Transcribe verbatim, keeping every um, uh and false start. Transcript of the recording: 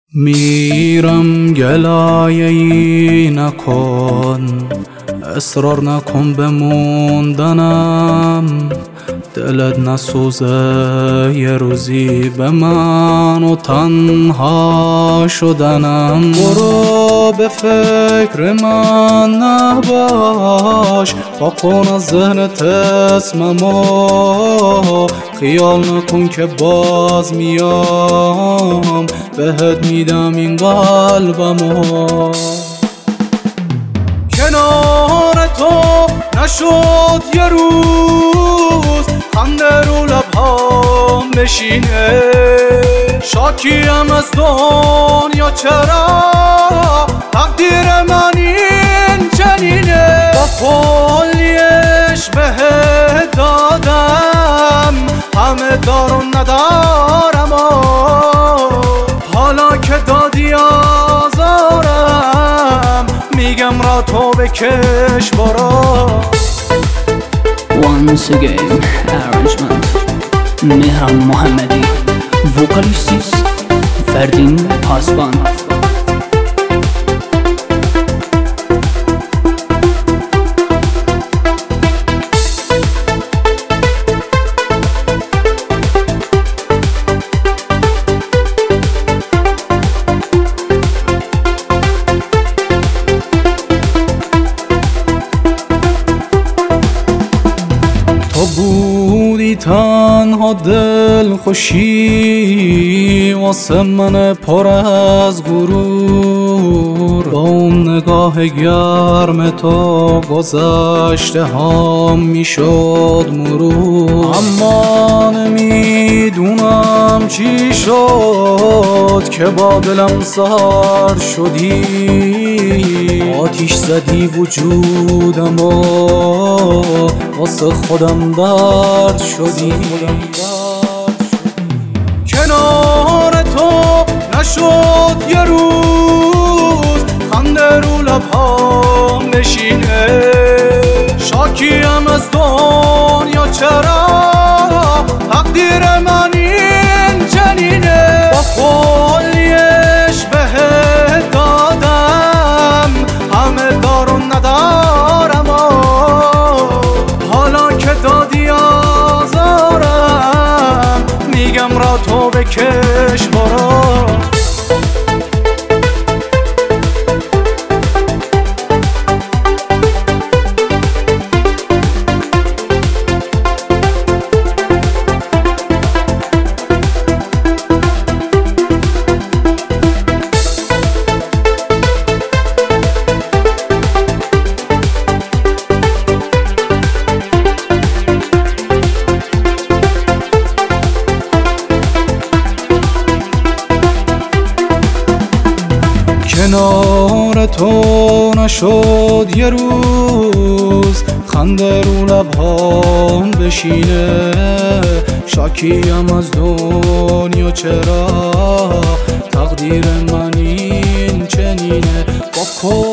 میرم گلایه ای نکن، اصرار نکن بموندنم، دلت نسوزه یه روزی به من و تنها شدنم. برو به فکر من نباش، پاکن از ذهنت اسممو، خیال نکن که باز میام بهت میدم این قلبمو. کنار تو نشد یه روز خنده رو لبهام بشینه، شاکیم از دنیا چرا تقدیر من این چنینه. با کلیش بهت دادم، همه دارم ندارم، حالا که دادی آزارم میگم را تو بکش برو. Once again arrangement مهران محمدی، وکالیسیس فردین پاسبان. تو بودی تنها دل خوشی واسه من پر از غرور، با اون نگاه گرم تو گذشته هم میشد مرور. اما نمیدونم چی شد که با دلم سر شدی، آتیش زدی وجودم و واسه خودم درد شدی. کنار تو نشد یه روز خنده رو لبهام بشینه، شاکیم از دنیا چرا تقدیر من این چنینه. با کلیش بهت دادم، همه دارم ندارم، حالا که دادی آزارم میگم را تو بکش برو. کنار تو نشد یه روز خنده رو لبهام بشینه، شاکیم از دنیا چرا تقدیر من این چنینه. با